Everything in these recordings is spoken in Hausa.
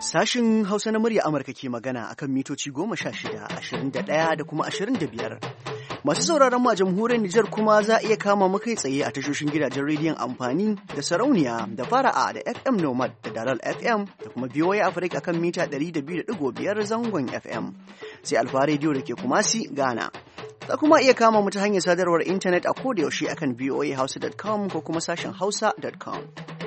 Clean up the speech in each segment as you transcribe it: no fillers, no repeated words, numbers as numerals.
Sashin Hausa na murya Amurka ke magana akan mitoci 16, 21 da kuma 25. Masu sauraron mu a jamhuriyar Nijar kuma za a iya kama mu kai tsaye a tashoshin gidajen rediyon amfani da sarauniya da fara'a da FM Nomad da Dalal FM da kuma VOA Africa akan mita 102.5 zangon FM. Sai Alfa Radio da ke Kumasi, Ghana. Za kuma iya kama mu ta hanyar sadarwar intanet a kodayaushe akan voahausa.com ko kuma sashen hausa.com.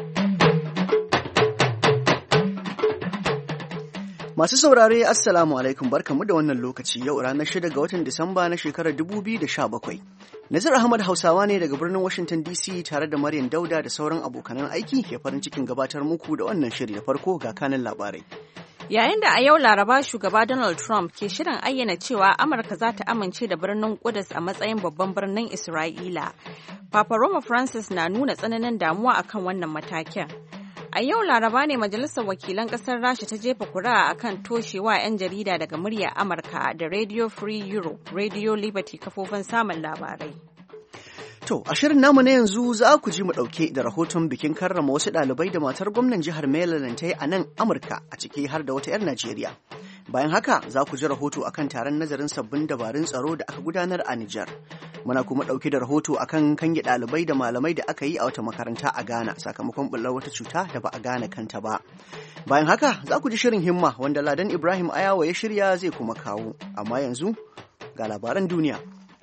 Masu saurare Assalamu alaikum, barkamu da wannan lokaci, yau ranar 6 ga watan Disamba na shekarar 2017. Nazir Ahmad Hausawa ne daga birnin Washington DC tare da Maryam Dauda da sauran abokanan aiki ke farin cikin gabatar muku da wannan shiri da farko ga kanin labarai. Yayin da a yau Laraba shugaba Donald Trump ke shirin ayyana cewa Amurka za ta amince da birnin Kudus a matsayin babban birnin Isra'ila, Papa Roma Francis na nuna tsananin damuwa akan wannan matakin. A yau Laraba ne Majalisar Wakilan Ƙasar Rasha ta jefa kuri'a akan toshewa 'yan jarida daga muryar Amurka da Radio Free Europe, Radio Liberty kafofin samun labarai. To, a shirin namu na yanzu za ku ji mu ɗauke da rahoton bikin karrama wasu ɗalibai da matar gwamnan jihar Maryland ta yi a nan Amurka, a ciki har da wata 'yar Najeriya. Bayan haka za ku ji rahoto akan taron nazarin sabbin dabarun tsaro da aka gudanar a Nijar. Muna kuma ɗauke da rahoto akan kange ɗalibai da malamai da aka yi a wata makaranta a Ghana sakamakon ɓullar wata cuta da ba a gane kanta ba. Bayan haka za ku ji shirin himma wanda Ladan Ibrahim Ayawa ya shirya zai kuma kawo. Amma yanzu ga labaran duniya.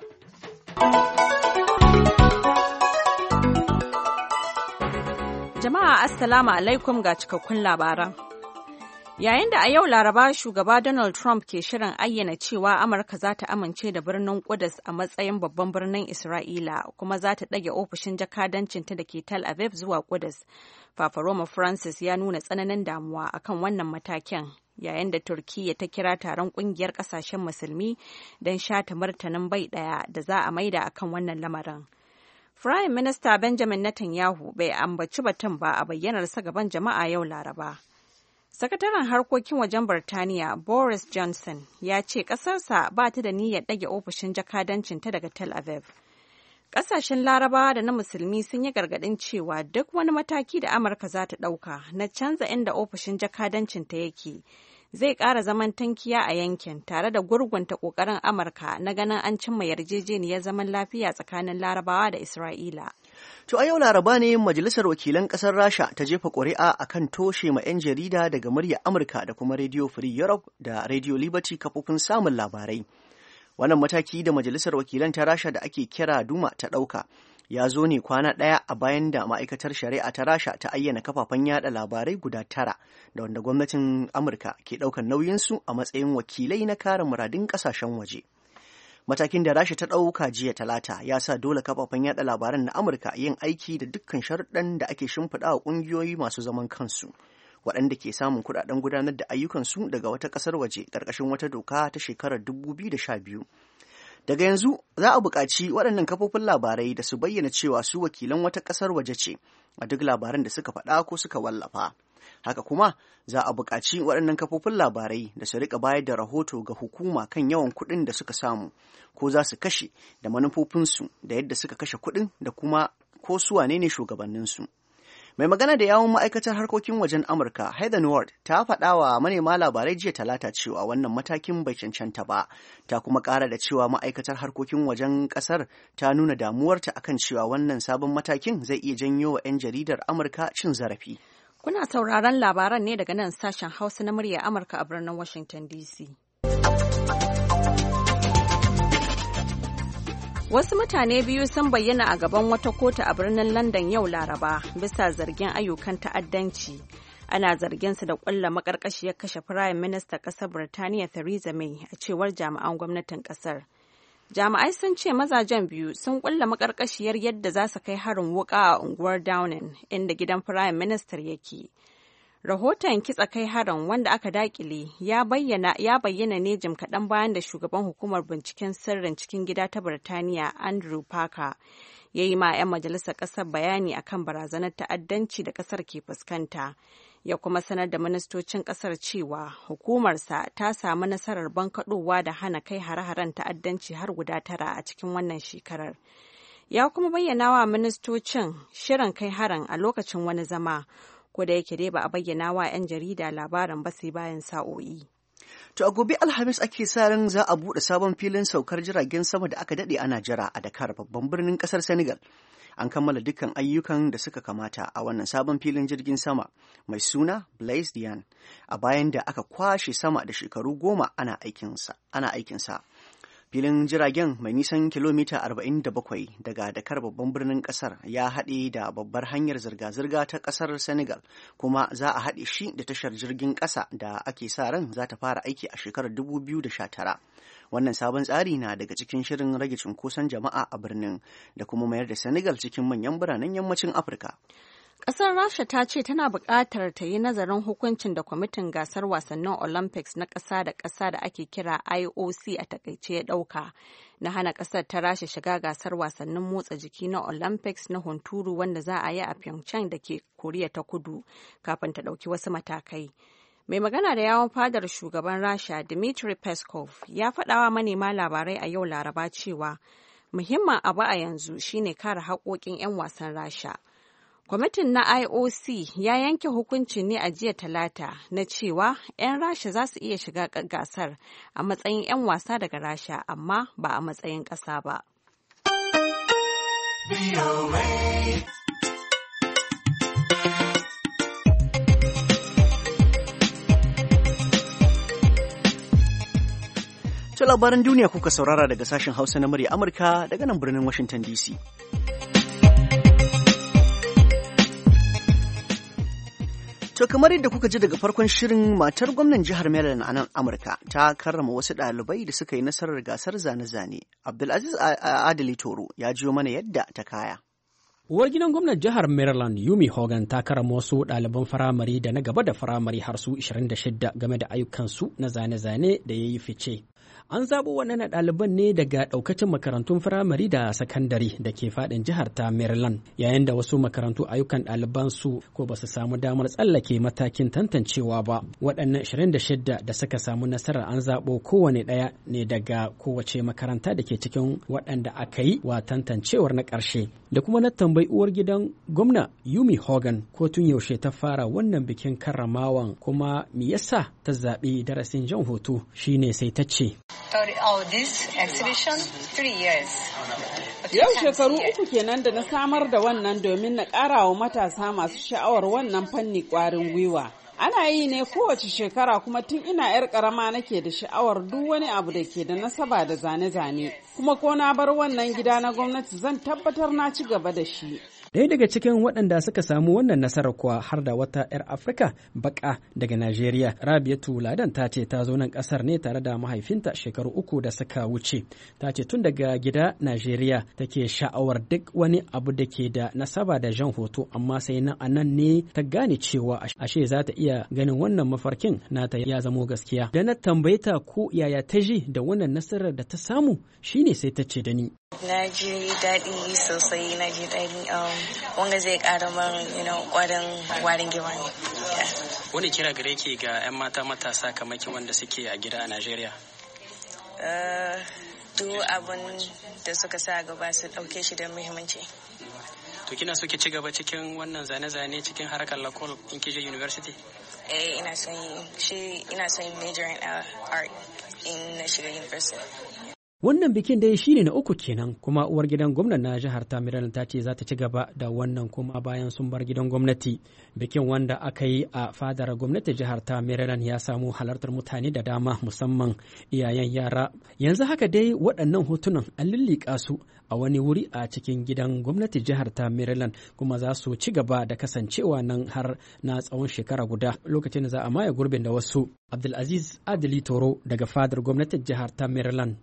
Jama'a Assalamu alaikum ga cikakkun labaran. Yayin da a yau Laraba shugaba Donald Trump ke shirin ayyana cewa Amurka za ta amince da birnin Kudus a matsayin babban birnin Isra'ila kuma za ta ɗage ofishin jakadancinta da ke Tel Aviv zuwa Kudus, Papa Roma Francis ya nuna tsananin damuwa akan wannan matakin yayin da Turkiyya ta kira taron ƙungiyar ƙasashen musulmi don shata martanin bai ɗaya da za a maida akan wannan lamarin. Prime Minister Benjamin Netanyahu bai ambaci batun ba a bayyanarsa gaban jama'a yau Laraba. Sakataren harkokin wajen Birtaniya Boris Johnson ya ce ƙasarsa ba ta da niyyar ɗage ofishin jakadancinta daga Tel Aviv. Ƙasashen Larabawa da na Musulmi sun yi gargaɗin cewa duk wani mataki da Amurka za ta ɗauka na canza inda ofishin jakadancinta yake zai ƙara zaman tankiya a yankin tare da gurgunta ƙoƙarin Amurka na ganin an cimma yarjejeniyar zaman lafiya tsakanin Larabawa da Isra'ila. To a yau Laraba ne Majalisar Wakilan Ƙasar Rasha ta jefa ƙuri'a akan toshe ma 'yan jarida daga muryar Amurka da kuma Radio Free Europe da Radio Liberty kafofin samun labarai. Wannan mataki da Majalisar Wakilan ta Rasha da ake kira Duma ta ɗauka ya zo ne kwana ɗaya a bayan da ma'aikatar shari'a ta Rasha ta ayyana kafafen yada labarai guda 9 da wanda gwamnatin Amurka ke ɗaukar nauyinsu a matsayin wakilai na kare muradun ƙasashen waje. Matakin da Rasha ta ɗauka jiya Talata ya sa dole kafafen yada labaran na Amurka yin aiki da dukkan sharuɗan da ake shimfiɗa wa ƙungiyoyi masu zaman kansu, waɗanda ke samun kuɗaɗen gudanar da ayyukansu daga wata ƙasar waje ƙarƙashin wata doka ta shekarar 2012. Daga yanzu za a buƙaci waɗannan kafofin labarai da su bayyana cewa su wakilan wata ƙasar waje ce a duk labaran da suka faɗa ko suka wallafa. Haka kuma za a buƙaci waɗannan kafofin labarai da su riƙa bayar da rahoto ga hukuma kan yawan kuɗin da suka samu ko za su kashe da manufofinsu da yadda suka kashe kuɗin da kuma ko su wane ne shugabanninsu. Mai magana da yawun ma'aikatar harkokin wajen Amurka, Heather Nauert, ta faɗa wa manema labarai jiya Talata cewa wannan matakin bai cancanta ba, ta kuma ƙara da cewa ma'aikatar harkokin wajen ƙasar ta nuna damuwarta akan cewa wannan sabon matakin zai iya janyo wa 'yan jaridar Amurka cin zarafi. Kuna sauraron labaran ne daga nan sashen Hausa na murya Amurka a birnin Washington DC. Wasu mutane biyu sun bayyana a gaban wata kotu a birnin London yau Laraba bisa zargin ayyukan ta'addanci. Ana zargin su da ƙulla maƙarƙashiyar kashe Firayim Minista ƙasar Birtaniya Theresa May a cewar jami'an gwamnatin ƙasar. Jami'ai sun ce mazajen biyu sun ƙulla maƙarƙashiyar yadda za su kai harin wuƙa a unguwar Downing inda gidan Firayim Ministar yake. Rahoton kitsa kai harin wanda aka dakile ya bayyana ne jim kaɗan bayan da shugaban hukumar binciken sirrin cikin gida ta Birtaniya Andrew Parker ya yi ma 'yan majalisar ƙasar bayani akan barazanar ta'addanci da ƙasar ke fuskanta. Ya kuma sanar da ministocin ƙasar cewa hukumarsa ta samu nasarar bankaɗowa da hana kai hare-haren ta'addanci har guda 9 a cikin wannan shekarar. Ya kuma bayyana wa ministocin shirin kai harin a lokacin wani zama ko da yake dai ba a bayyana wa 'yan jarida labarin ba sai bayan sa'o'i. To a gobe Alhamis ake sa ran za a buɗe sabon filin saukar jiragen sama da aka daɗe ana jira a Dakar, babban birnin ƙasar Senegal. An kammala dukkan ayyukan da suka kamata a wannan sabon filin jirgin sama mai suna Blaise Diagne a bayan da aka kwashe sama da shekaru 10 ana aikinsa. Filin jiragen mai nisan kilomita 47 daga Dakar, babban birnin kasar, ya haɗe da babbar hanyar zirga-zirga ta kasar Senegal, kuma za a haɗe shi da tashar jirgin ƙasa da ake sa ran za ta fara aiki a shekarar 2019. Wannan sabon tsari na daga cikin shirin rage cunkoson jama'a a birnin da kuma mayar da Senegal cikin manyan biranen yammacin Afirka. Ƙasar Rasha ta ce tana buƙatar ta yi nazarin hukuncin da kwamitin gasar wasannin Olympics na ƙasa da ƙasa da ake kira IOC a takaice ya ɗauka na hana ƙasar ta Rasha shiga gasar wasannin motsa jiki na Olympics na hunturu wanda za a yi a Pyeongchang da ke Koriya ta Kudu kafin ta ɗauki wasu matakai. Mai magana da yawon fadar shugaban Rasha Dmitry Peskov ya faɗawa manema labarai a yau Laraba cewa muhimmin abu a yanzu shine kare haƙoƙin 'yan wasan Rasha. Kwamitin na IOC ya yanke hukunci ne a jiya Talata na cewa 'yan Rasha za su iya shiga gasar a matsayin 'yan wasa daga Rasha, amma ba a matsayin ƙasa ba. Ta labaran duniya kuka saurara daga sashen Hausa na murya Amurka daga nan birnin Washington DC. To kamar yadda kuka ji daga farkon shirin, matar gwamnan jihar Maryland a nan Amurka ta karrama wasu ɗalibai da suka yi nasarar gasar zane-zane. Abdulaziz Adili Toro ya jiyo mana yadda ta kaya. Uwar gidan gwamnan jihar Maryland Yumi Hogan ta karama wasu ɗaliban firamare da na gaba da firamare har su 26 game da ayyukansu na zane-zane da ya yi fice. An zaɓo waɗannan ɗaliban ne daga ɗaukacin makarantun firamare da sakandare da ke faɗin jihar ta Maryland, yayin da wasu makarantu ayyukan ɗaliban su ko ba su samu damar tsallake matakin tantancewa ba. Waɗannan 26 da suka samu nasarar an zaɓo kowane ɗaya ne daga kowace makaranta da ke cikin waɗanda aka yi wa tantancewar na ƙarshe. Da kuma na tambayi uwar gidan gwamna Yumi Hogan ko tun yaushe ta fara wannan bikin karramawan, kuma me yasa ta zaɓi darasin jan hoto, shine sai ta ce. Yau shekaru 3 kenan da na samar da wannan domin na ƙara wa matasa masu sha'awar wannan fanni ƙwarin gwiwa. Ana yi ne kowace shekara, kuma tun ina 'yar ƙarama nake da sha'awar duk wani abu da ke da nasaba da zane-zane. Kuma ko na bar wannan gida na gwamnati zan tabbatar na ci gaba da shi. Ɗaya daga cikin waɗanda suka samu wannan nasarar kuwa har da wata 'yar Afirka baka daga Najeriya. Rabiatu Ladan ta ce ta zo nan ƙasar ne tare da mahaifinta shekaru 3 da suka wuce. Ta ce tun daga gida Najeriya take sha'awar duk wani abu da ke da nasaba da jan hoto, amma sai nan a nan ne ta gane cewa ashe za ta iya ganin wannan mafarkin nata ya zamo gaskiya. Da na tambaye ta ko yaya ta ji da wannan nasarar da ta samu, shine sai ta ce da ni. Na ji daɗi sosai, na ji daɗi wanda zai ƙara man ƙwarin gwiwa ne. Wani kira gare ki ga 'yan mata matasa kamar wanda suke a gida a Najeriya? Duk abin da suka sa gaba su ɗauke shi da muhimmanci. To kina so ki ci gaba cikin wannan zane-zane cikin harkar lakol in ki je university? Ina son major in art in na shiga university. Wannan bikin dai shine na 3 kenan, kuma uwar gidan gwamnan na jihar ta Maryland ta ce za ta ci gaba da wannan kuma bayan sun bar gidan gwamnati. Bikin wanda aka yi a fadar gwamnati jihar ta Maryland ya samu halartar mutane da dama, musamman iyayen yara. Yanzu haka dai waɗannan hotunan an lillika su a wani wuri a cikin gidan gwamnati jihar ta Maryland, kuma za su ci gaba da kasancewa nan har na tsawon shekara guda, lokacin da za a maye gurbin da wasu. Abdulaziz Adili Toro daga fadar gwamnatin jihar ta Maryland.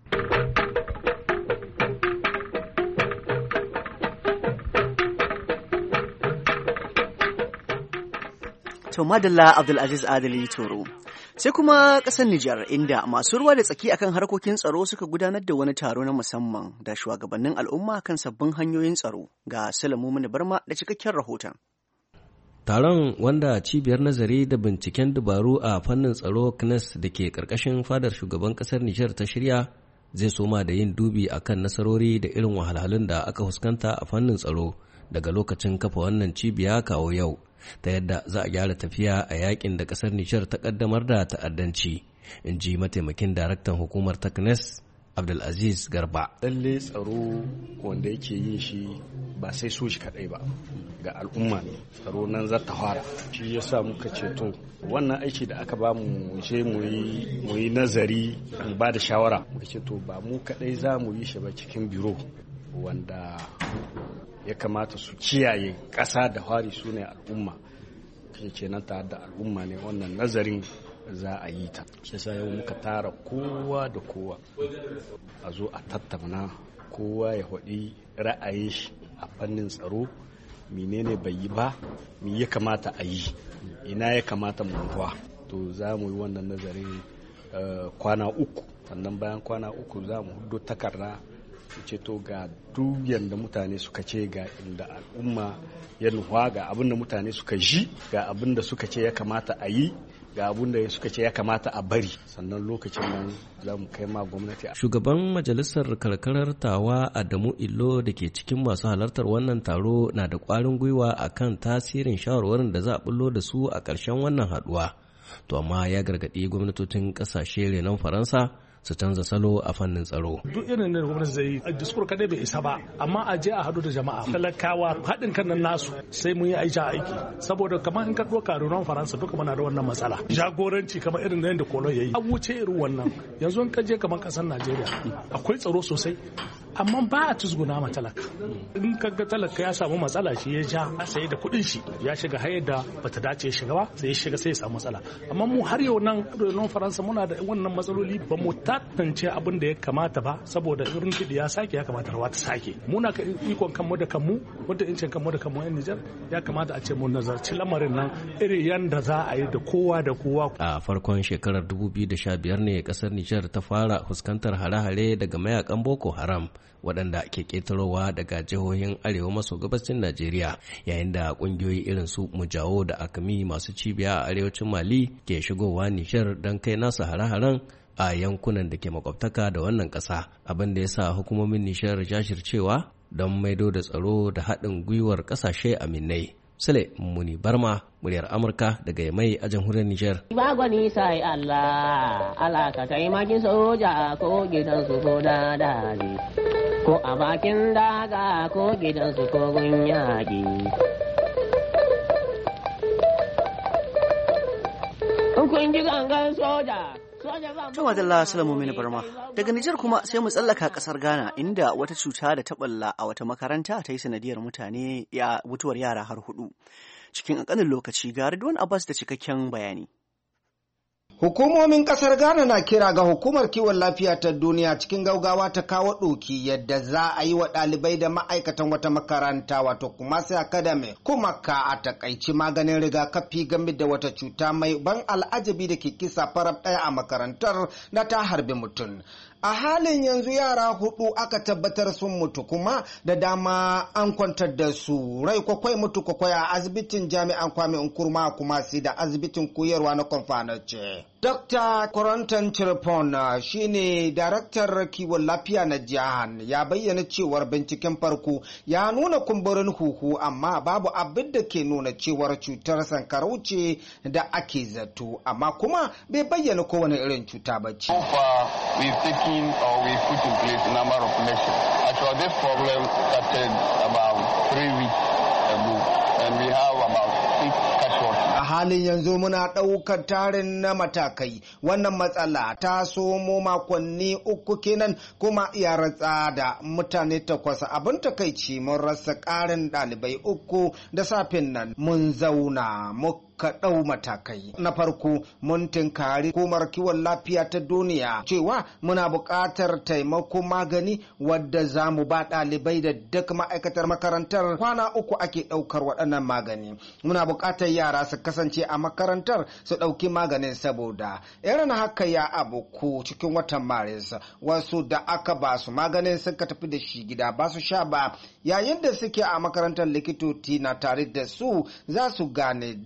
To madalla Abdulaziz Adili Toro. Sai kuma ƙasar Nijar, inda masu ruwa da tsaki akan harkokin tsaro suka gudanar da wani taro na musamman da shugabannin al'umma kan sabbin hanyoyin tsaro. Ga Salamu Mini Barma da cikakken rahoton. Taron, wanda cibiyar nazari da binciken dabaru a fannin tsaro CNES da ke ƙarƙashin fadar shugaban ƙasar Nijar ta shirya, zai soma da yin dubi akan nasarori da irin wahalhalun da aka fuskanta a fannin tsaro daga lokacin kafa wannan cibiya kawo yau, ta yadda za a gyara tafiya a yakin da ƙasar Nijar ta ƙaddamar da ta'addanci, in ji mataimakin daraktan hukumar ta CNES Abdulaziz Garba. Lalle tsaro wanda yake yin shi ba sai so shi kadai ba, ga al'umma ne tsaro nan za ta fara. Shi yasa muka ce to wannan aiki da aka ba mu je mu yi nazari mu ba da shawara, muka ce to ba mu kadai za mu yi shi ba cikin biro wanda ya kamata su kiyaye ƙasa da fari su ne al'umma. Kenan ta da al'umma ne wannan nazarin za a yi ta. Shi sa yau muka tara kowa da kowa a zo a tattauna, kowa ya faɗi ra'ayin shi a fannin tsaro, menene bai yi ba, me ya kamata a yi, ina ya kamata mu nufa. To za mu yi wannan nazarin kwana 3, sannan bayan kwana 3 za mu hudo takarda ce to ga duk yanda mutane suka ce ga inda al'umma ya nufa, ga abin da mutane suka ji, ga abin da suka ce ya kamata a yi, ga abin da suka ce ya kamata a bari, sannan lokacin nan za mu kai ma gwamnati. Shugaban majalisar karkarar Tawa Adamu Illo da ke cikin masu halartar wannan taro na da ƙwarin gwiwa akan tasirin shawarwarin da za a bullo da su a ƙarshen wannan haɗuwa. To amma ya gargaɗi gwamnatocin ƙasashe renon Faransa su canza salo a fannin tsaro. Duk irin da gwamnati zai yi diskur kadai bai isa ba, amma a je a hadu da jama'a talakawa haɗin kan nan nasu sai mun yi aiki saboda kamar in ka ɗauka renon Faransa duka muna da wannan matsala. Jagoranci kamar irin da Kolon ya yi a wuce irin wannan. Yanzu in ka je kamar ƙasar Najeriya akwai tsaro sosai, amma ba a tuzguna ma talaka. In ka ga talaka ya samu matsala shi ya ja sai da kuɗin shi ya shiga hayar da bata dace shiga ba, sai ya shiga sai ya samu matsala. Amma mu har yau nan renon Faransa muna da wannan matsaloli, ba mu tantance abin da ya kamata ba, saboda irin kiɗi ya sake ya kamata rawa ta sake. Muna ka ikon kanmu da kanmu, wanda incin kanmu da kanmu yan Nijar, ya kamata a ce mu nazarci lamarin nan irin yanda za a yi da kowa da kowa. A farkon shekarar 2015 ne kasar Nijar ta fara fuskantar hare-hare daga mayakan Boko Haram waɗanda ke ƙetarowa daga jihohin arewa maso gabashin Najeriya, yayin da ƙungiyoyi irin su Mujawo da Akami masu cibiya a arewacin Mali ke shigowa Nijar don kai nasu hare-haren a yankunan da ke makwabtaka da wannan ƙasa, abin da ya sa hukumomin Nijar jashircewa don maido da tsaro da haɗin gwiwar ƙasashe aminai. Sule Muni Barma, muryar Amurka daga Yamai a jamhuriyar Nijar. Ba gwani sai Allah, Allah ka taimaki soja ko gidansu ko dadali, ko a bakin daga ko gidansu ko gun yaƙi. Kun ji gangan soja. Tuma Dalla Salamu Mini Barma. Daga Nijar kuma sai mu tsallaka kasar Ghana, inda wata cuta da ta balla a wata makaranta ta yi sanadiyar mutuwar yara har 4 cikin ƙanƙanin lokaci. Ga Ridwan Abbas da cikakken bayani. Hukumomin kasar Ghana na kira ga hukumar kiwon lafiya ta duniya cikin gaugawa ta kawo ɗoki yadda za a yi wa ɗalibai da ma'aikatan wata makaranta wato Kumasi Academy kuma ka a takaici maganin rigakafi game da wata cuta mai ban al'ajabi da ke kisa farab ɗaya a makarantar da ta harbi mutum. A halin yanzu yara 4 aka tabbatar sun mutu, kuma da dama an kwantar da su rai kwakwai mutu kwakwai a asibitin jami'an Kwame Nkrumah Kumasi da asibitin koyarwa na Konfanace. Dr. Corentin Chirpon shine daraktar kiwon lafiya na jihar, ya bayyana cewar binciken farko ya nuna kumburin huhu, amma babu abin da ke nuna cewar cutar sankarau ce da ake zato, amma kuma bai bayyana kowane irin cuta ba ce. We've put in place a number of measures. Actually, this problem started about 3 weeks ago, and we have about 6 casualties. A halin yanzu muna ɗaukar tarin na matakai. Wannan matsala ta somo makonni 3 kenan, kuma ya ratsa da mutane 8. Abin takaici mun rasa ƙarin ɗalibai 3 da safin nan. Mun zauna ka ɗau matakai. Na farko mun tinkari hukumar kiwon lafiya ta duniya cewa muna buƙatar taimakon magani wadda za mu ba ɗalibai da duk ma'aikatar makarantar. Kwana 3 ake ɗaukar waɗannan magani. Muna buƙatar yara su kasance a makarantar su ɗauki maganin, saboda irin haka ya abuku cikin watan Maris. Wasu da aka ba su maganin suka tafi da shi gida ba su sha ba, yayin da suke a makarantar likitoci na tare da su za su gane duk abin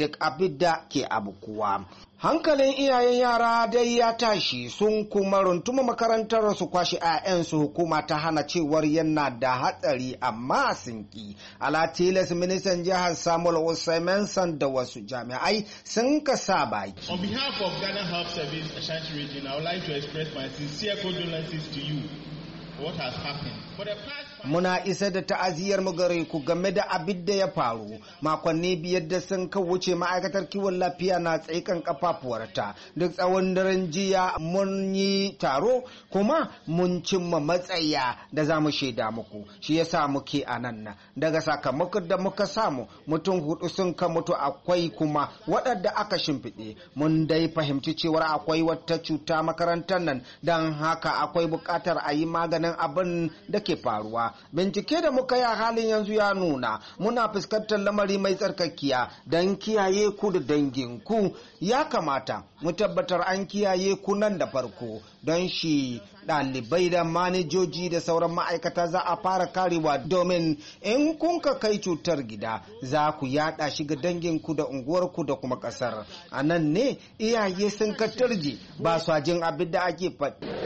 abin da ke abukuwa. Hankalin iyayen yara dai ya tashi, sun kuma runtuma makarantar su kwashi 'ya'yansu. Hukuma ta hana cewar yana da hatsari amma sun ki. Alatilas ministan jihar Samuel Usaimensan da wasu jami'ai sun kasa baki. On behalf of Ghana Health Service Ashanti Region, I would like to express my sincere condolences to you for what has happened. Muna isa da ta'aziyar mu gare ku game da abin da ya faru. Makonni biyar da sun wuce ma'aikatar kiwon lafiya na tsaikan kafafuwarta. Duk tsawon daren jiya mun yi taro kuma mun cimma matsaya da za mu shaida muku. Shi yasa muke a nan. Daga sakamakon da muka samu, mutum 4 sun ka mutu, akwai kuma waɗanda aka shimfiɗe. Mun dai fahimci cewar akwai wata cuta makarantar nan, don haka akwai buƙatar a yi maganin abin da ke faruwa. Bincike da muka yi a halin yanzu ya nuna muna fuskantar lamari mai tsarkakiya. Don kiyaye ku da danginku, ya kamata mu tabbatar an kiyaye ku nan da farko. Don shi ɗalibai da manajoji da sauran ma'aikata za a fara karewa, domin in kun ka kai cutar gida za ku yada shi ga danginku da unguwarku da kuma ƙasar. A nan ne iyaye sun ka turje, ba su jin abin da ake faɗi.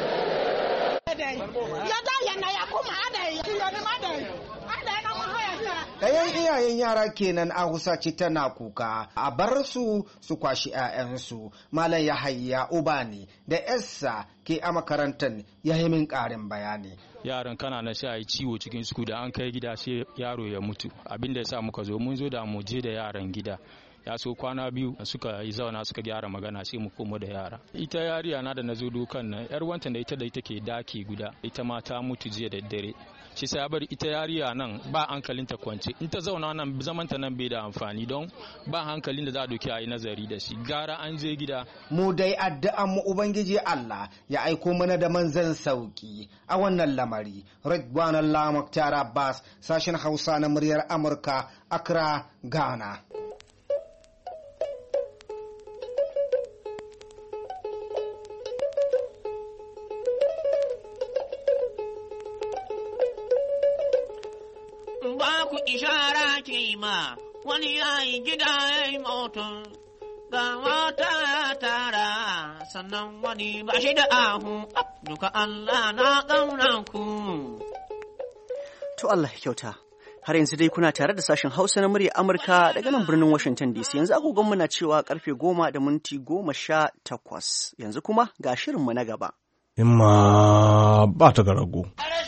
Ɗayan iyayen yara kenan a Husaci tana kuka a bar su kwashi 'ya'yansu. Malam Yahaya Ubani da Essa ke a makarantar ya yi min ƙarin bayani. Yaran kanana sai a yi ciwo cikin su, da an kai gida sai yaro ya mutu. Abin da ya sa muka zo, mun zo da mu je da yaran gida. Ya so kwana biyu suka yi zauna suka gyara magana sai mu komo da yara. Ita yariya na da nazo dukan nan, yar wanta da ita ke daki guda, ita ma ta mutu jiya da dare. Shi sai bar ita yariya nan ba hankalinta kwance, in ta zauna nan zamanta nan bai da amfani, don ba hankalin da za a doki a yi nazari da shi. Gara an je gida. Mu dai addu'an mu Ubangiji Allah ya aiko mana da manzan sauki a wannan lamari. Ridwan Allah Mukhtar Abbas, sashen Hausa na muryar Amurka, Accra, Ghana. Ishara ke ma wani yayi gida ya yi mutum, ga mata tara sannan wani ba shi da ahu, duka Allah na ƙauna ku. To Allah kyauta. Har yanzu dai kuna tare da sashen Hausa na murya Amurka daga nan birnin Washington DC. Yanzu agogonmu na cewa karfe 10:18. Yanzu kuma ga shirinmu na gaba. Himma ba ta ga rago.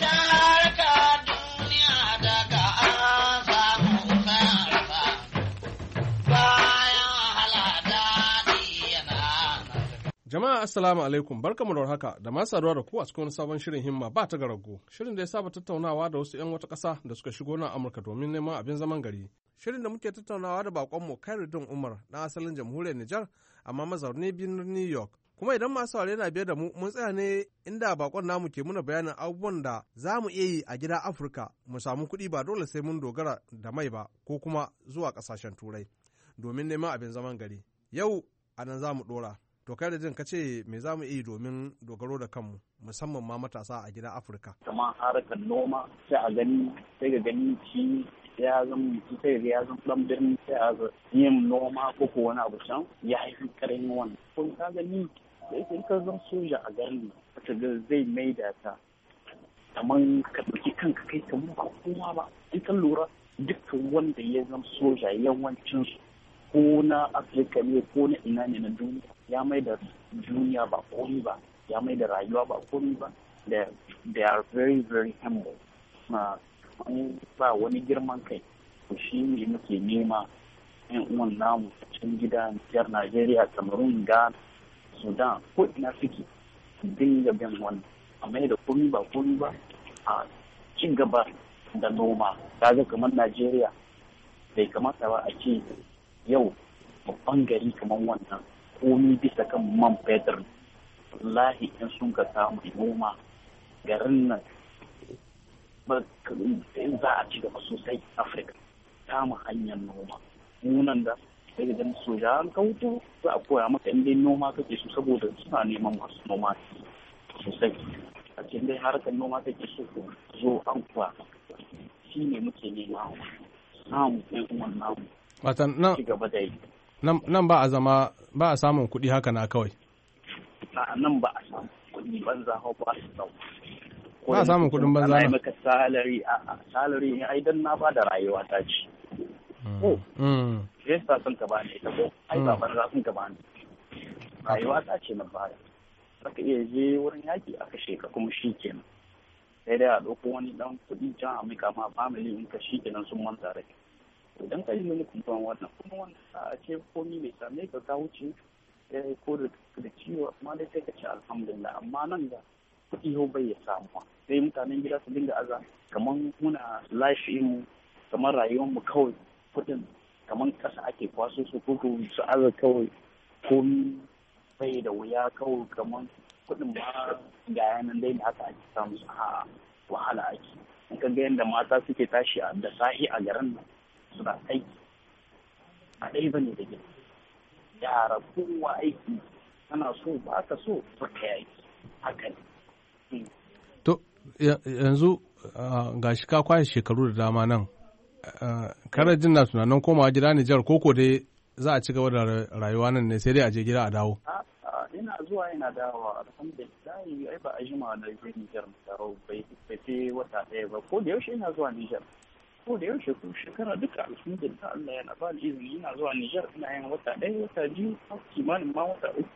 Jama'a assalamu alaikum, barkamu da warhaka da masu saduwa da ku a cikin sabon shirin himma ba ta garago. Shirin da ya saba tattaunawa da wasu 'yan wata ƙasa da suka shigo nan Amurka domin neman abin zaman gari. Shirin da muke tattaunawa da bakonmu Khairuddin Umar na asalin jamhuriyar Nijar amma mazauni birnin New York. Kuma idan masu saurare na biye da mu, mun tsaya ne inda bakon namu ke muna bayanin abubuwan da za mu iya yi a gida Afirka mu samu kuɗi ba dole sai mun dogara da mai ba ko kuma zuwa ƙasashen Turai domin neman abin zaman gari. Yau a nan za mu ɗora. To kai da jin ka ce me za mu yi domin dogaro da kanmu musamman ma matasa a gidan Afirka. Kamar harkar noma sai a gani sai ga gani shi ya zama sai ga ya zama dan birni sai a yin noma ko wani abu can ya haifi karin wannan. Kun ka gani da yake ka zama soja a garin wata da zai maida ta kamar ka ɗauki kanka kai kamar ba kowa ba. In ka lura dukkan wanda ya zama soja yawancinsu ko na Afirka ne ko na ina ne na duniya ya mai da duniya ba komi ba, ya mai da rayuwa ba komi ba. They are very very humble. Ba wani girman kai. To shi ne muke nema yan uwan namu cikin gida Nijar, Najeriya, Cameroon, Ghana, Sudan ko ina suke dinga bin wannan a mai da komi ba a ci gaba da noma. Kaga kamar Najeriya bai kamata ba a ce yau babban gari kamar wannan komi bisa kan man fetur. Wallahi in sun ka samu noma garin nan za a ci gaba sosai. Afirka samu hanyar noma nunan da daga dan soja an kautu za a koya maka in dai noma kake so, saboda suna neman masu noma sosai. A cikin dai harkar noma kake so zo an kuwa shi ne muke nema samu ɗan uwan namu ci gaba da yi. nan ba a samun kuɗi haka na kawai. Nan ba a samun kuɗi banza ko ba su sau. Ba a samun kuɗin banza na. Maka salary ne ai dan na ba da rayuwa ta ce. Ko. Yasa sun ka bani ita ko ai ba banza sun ka bani. Rayuwa ta ce na baya. Saka iya je wurin yaki a kashe ka kuma shi kenan. Sai dai a ɗauko wani ɗan kuɗi can a mika ma family in ka shi kenan sun manta da kai. Idan ka yi mini kumfan wannan kuma wannan a ce komi bai same ka ka wuce ko da ciwo amma dai sai ka ce alhamdulillah amma nan da kuɗi ho bai ya samu sai mutanen gida su dinga aza kamar muna life mu kamar rayuwar mu kawai kuɗin kamar ƙasa ake kwaso su ko su aza kawai komi bai da wuya kawai kamar kuɗin ma ga yanan dai da haka ake samu a wahala ake in ka ga yadda mata suke tashi da sahi a garin nan suna aiki a ɗaya bane da gida yara kowa aiki ana so ba ka so ba ka yi haka ne. To yanzu ga shi ka kwashe shekaru da dama nan kana jin na tunanin komawa gida Nijar koko dai za a ci gaba da rayuwa nan ne sai dai a je gida a dawo. Ina zuwa ina dawowa alhamdulillah ai ba a jima da zai Nijar taro bai fi wata ɗaya ba ko da yaushe ina zuwa Nijar. Ko da yaushe ko shekara duka alhamdulillah Allah yana ba ni izini ina zuwa Nijar ina yin wata ɗaya wata biyu kimanin ma wata uku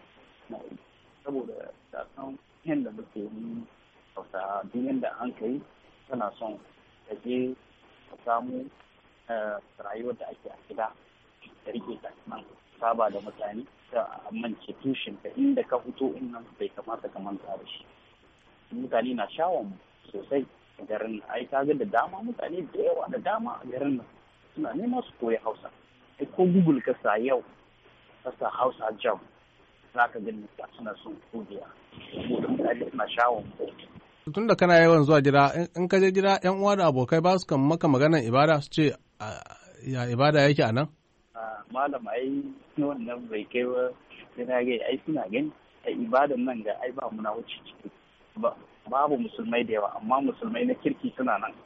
saboda ta san yadda muke yi hausa duk yadda an kai tana son ka je ka samu rayuwar da ake a gida ka rike ta nan saba da mutane ka mance tushen ka inda ka fito in nan bai kamata ka manta da shi mutane na shawon sosai a garin ai kaga da dama mutane da yawa da dama a garin nan suna neman su koyi hausa ai ko google ka sa yau ka sa hausa job za ka gani suna son koya saboda mutane suna shawon tun da kana yawan zuwa gida in ka je gida yan uwa da abokai ba su kan maka maganar ibada su ce ya ibada yake a nan malam ai wannan bai kai ba yana ga ai suna gani ai ibadan nan ga ai ba muna wuce ciki babu musulmai da yawa amma musulmai na kirki suna nan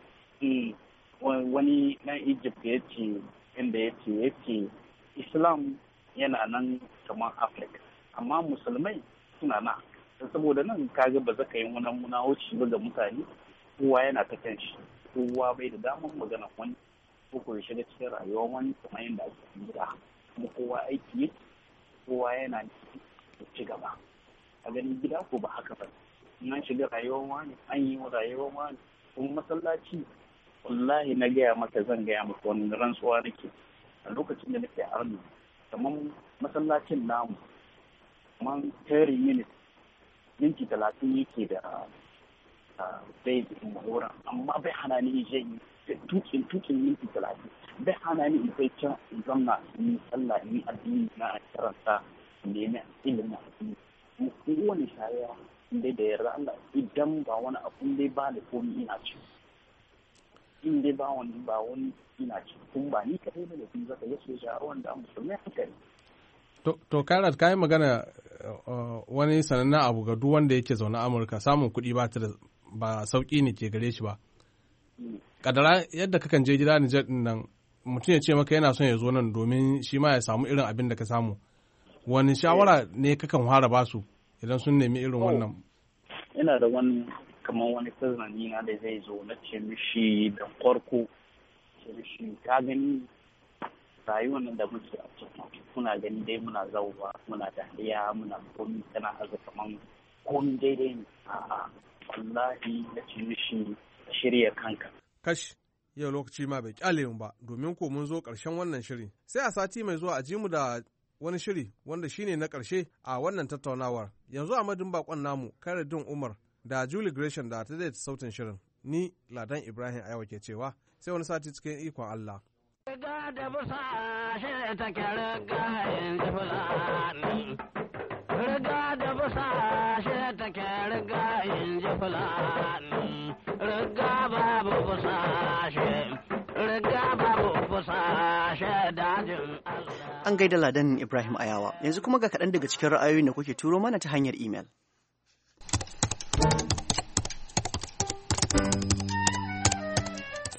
wani na Egypt ya ce inda ya ce Islam yana nan kamar Africa amma musulmai suna nan saboda nan kaga ba za ka yi wani munawuci ba ga mutane kowa yana ta kan shi kowa bai da damar magana wani ko ya shiga cikin rayuwar wani kamar yadda ake gida kuma kowa aiki yake kowa yana ci gaba a ganin gida ko ba haka ba nan shiga rayuwar wani an yi rayuwar wani kuma masallaci wallahi na gaya maka zan gaya maka wani rantsuwa nake a lokacin da nake arni kamar masallacin namu kamar 30 minutes minti 30 yake da zai wurin amma bai hana ni je tukin minti 30 bai hana ni in kai can in zamna in sallah in addini na karanta nemi ilimin addini kowane shaya inda da yarda Allah idan ba wani abu dai ba da komi ina ci in dai ba wani ina ci kun ba ni kadai ne da kun zaka yaso sha'awar wanda musulmai haka ne. To Kairat ka yi magana wani sanannen abu ga duk wanda yake zaune Amurka samun kuɗi ba sauƙi ne ke gare shi ba. Kadara yadda kakan je gida Nijar din nan mutum ya ce maka yana son ya zo nan domin shi ma ya samu irin abin da ka samu. Wani shawara ne kakan fara basu idan sun nemi irin wannan? Ina da wani kamar wani tazani na da zai zo na ce mishi da farko ce mishi ka gani rayuwar nan da muke a cikin kuna gani dai muna zauwa muna dariya muna komi tana aza kaman komi daidai ne a'a wallahi na ce mishi shirya kanka kash yau lokaci ma bai kyale mu ba domin ko mun zo ƙarshen wannan shiri sai a sati mai zuwa a ji mu da wani shiri wanda shine na ƙarshe a wannan tattaunawar yanzu a madin bakon namu Khairuddin Umar da Julie Gresham da ta daidaita sautin shirin ni Ladan Ibrahim Ayawa ke cewa sai wani sati cikin ikon Allah. Riga da busa shi take riga yin Fulani. Riga da busa shi take riga yin Fulani. Riga babu busa shi, riga babu busa shi dajin Allah. An gaida Ladan Ibrahim Ayawa. Yanzu kuma ga kaɗan daga cikin ra'ayoyin da kuke turo mana ta hanyar imel.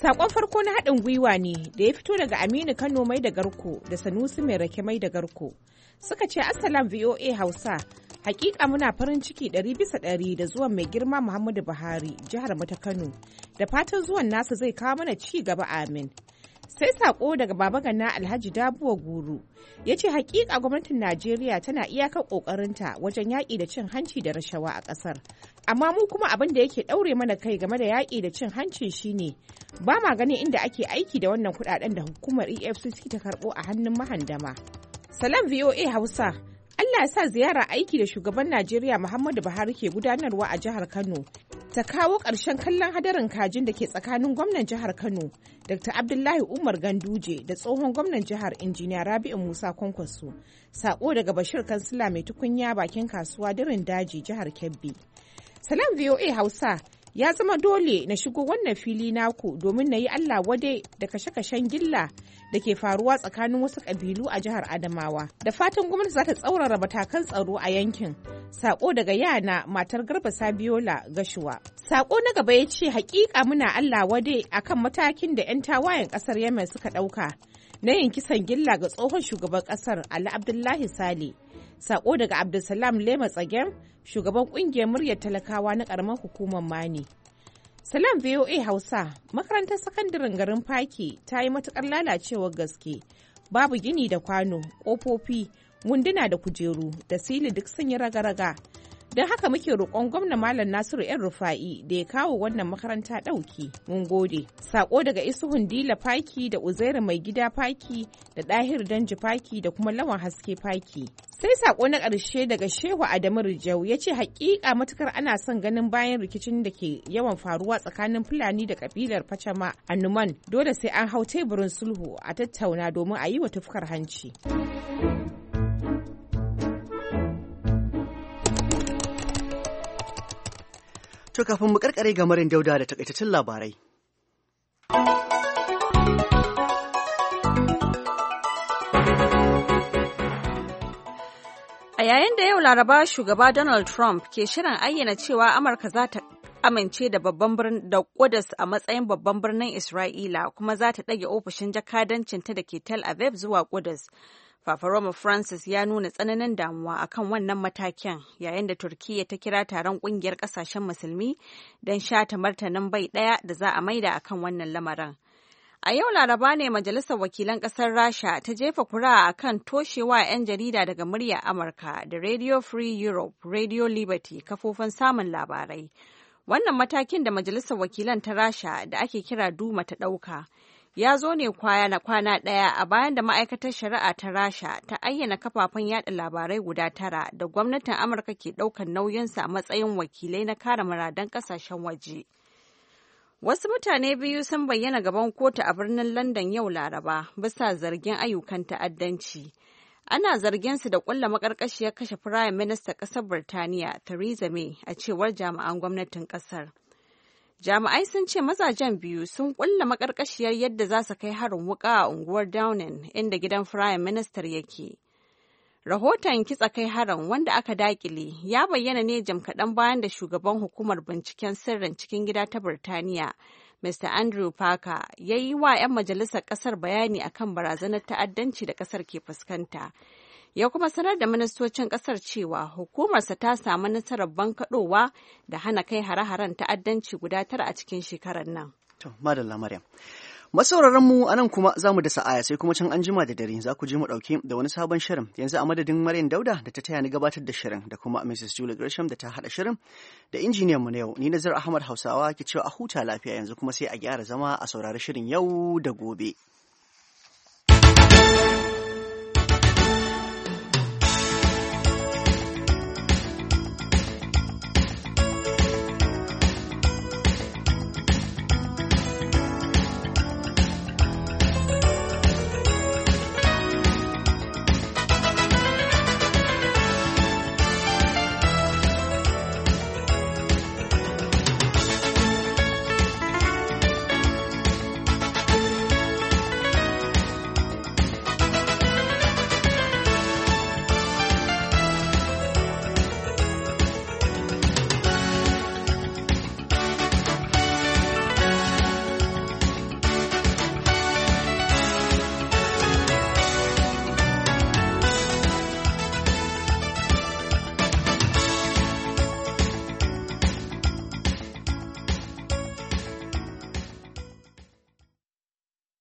Sakon farko na haɗin gwiwa ne da ya fito daga Aminu Kano mai da garko da Sanusi mai rake mai da garko. Suka ce Assalam VOA Hausa, hakika muna farin ciki 100% da zuwan mai girma Muhammadu Buhari jihar mu ta Kano. Da fatan zuwan nasa zai kawo mana ci gaba amin. Sai sako daga Baba Gana Alhaji Dabuwa Guru ya ce hakika gwamnatin Najeriya tana iyakar kokarinta wajen yaƙi da cin hanci da rashawa a ƙasar. Amma mu kuma abin da yake ɗaure mana kai game da yaƙi da cin hanci shine ba ma ganin inda ake aiki da wannan kuɗaɗen da hukumar EFCC ta karɓo a hannun mahandama. Salam VOA Hausa, Allah ya sa ziyara aiki da shugaban Najeriya Muhammadu Buhari ke gudanarwa a jihar Kano ta kawo ƙarshen kallon hadarin kajin da ke tsakanin gwamnan jihar Kano Dr. Abdullahi Umar Ganduje da tsohon gwamnan jihar Injiniya Rabi'u Musa Kwankwaso. Sako daga Bashir Kansila mai tukunya bakin kasuwa Dirin Daji jihar Kebbi. Salam VOA Hausa, ya zama dole na shigo wannan fili naku domin na yi Allah wade da kashe-kashen gilla da ke faruwa tsakanin wasu ƙabilu a jihar Adamawa. Da fatan gwamnati za ta tsaurara matakan tsaro a yankin. Sako daga Yana matar Garba Sabiola Gashuwa. Sako na gaba ya ce hakika muna Allah wade akan matakin da 'yan tawayen ƙasar Yemen suka ɗauka na yin kisan gilla ga tsohon shugaban ƙasar Ali Abdullahi Sale. Sako daga Abdulsalam Lema Tsagem, shugaban ƙungiyar muryar talakawa na ƙaramar hukumar Mani. Salam VOA Hausa, makarantar sakandaren garin Faki ta yi matuƙar lalacewar gaske. Babu gini da kwano, ƙofofi, wunduna da kujeru, da sili duk sun yi raga-raga. Don haka muke roƙon gwamna Malam Nasiru ‘yan Rufa'i da ya kawo wannan makaranta ɗauki. Mun gode. Sako daga Isuhun Dila Faki da Uzairu Mai Gida Faki da Ɗahir Danji Faki da kuma Lawan Haske Faki. Sai sako na ƙarshe daga Shehu Adamu Rijau ya ce haƙiƙa matukar ana son ganin bayan rikicin da ke yawan faruwa tsakanin Fulani da ƙabilar Facama a Numan, dole sai an hau teburin sulhu a tattauna domin a yi wa tufkar hanci. To kafin mu karkare ga Maryam Dauda da takaitattun labarai. A yayin da yau Laraba shugaba Donald Trump ke shirin ayyana cewa Amurka za ta amince da babban birnin da Kudus a matsayin babban birnin Isra'ila kuma za ta ɗage ofishin jakadancinta da ke Tel Aviv zuwa Kudus. Papa Roma Francis ya nuna tsananin damuwa akan wannan matakin yayin da Turkiyya ta kira taron kungiyar kasashen musulmi don shata martanin bai ɗaya da za a maida akan wannan lamarin. A yau Laraba ne Majalisar Wakilan Ƙasar Rasha ta jefa kuri'a akan toshewa 'yan jarida daga muryar Amurka da Radio Free Europe, Radio Liberty, kafofin samun labarai. Wannan matakin da Majalisar Wakilan ta Rasha da ake kira Duma ta ɗauka ya zo ne kwana ɗaya a bayan da ma'aikatar shari'a ta Rasha ta ayyana kafafen yada labarai guda 9 da gwamnatin Amurka ke ɗaukar nauyinsa a matsayin wakilai na kare muradan ƙasashen waje. Wasu mutane biyu sun bayyana gaban kotu a birnin London yau Laraba bisa zargin ayyukan ta'addanci. Ana zargin su da ƙulla maƙarƙashiyar kashe Firayim Ministan ƙasar Birtaniya Theresa May a cewar jami'an gwamnatin ƙasar. Jami'ai sun ce mazajen biyu sun ƙulla maƙarƙashiyar yadda za su kai harin wuƙa a unguwar Downing inda gidan Firayim Ministar yake. Rahoton kitsa kai harin wanda aka dakile ya bayyana ne jim kaɗan bayan da shugaban hukumar binciken sirrin cikin gida ta Birtaniya, Mr. Andrew Parker, ya yi wa 'yan majalisar ƙasar bayani akan barazanar ta'addanci da ƙasar ke fuskanta. Ya kuma sanar da ministocin ƙasar cewa hukumarsa ta samu nasarar bankaɗowa da hana kai hare-haren ta'addanci guda 9 a cikin shekarar nan. Madalla Maryam. Masauraran mu anan kuma za mu dasa aya sai kuma can an jima da dare za ku je mu ɗauke da wani sabon shirin. Yanzu a madadin Maryam Dauda da ta taya ni gabatar da shirin da kuma Mrs. Julie Gresham da ta haɗa shirin da injiniyan mu na yau ni Nazar Ahmad Hausawa ke cewa a huta lafiya yanzu kuma sai a gyara zama a saurari shirin yau da gobe.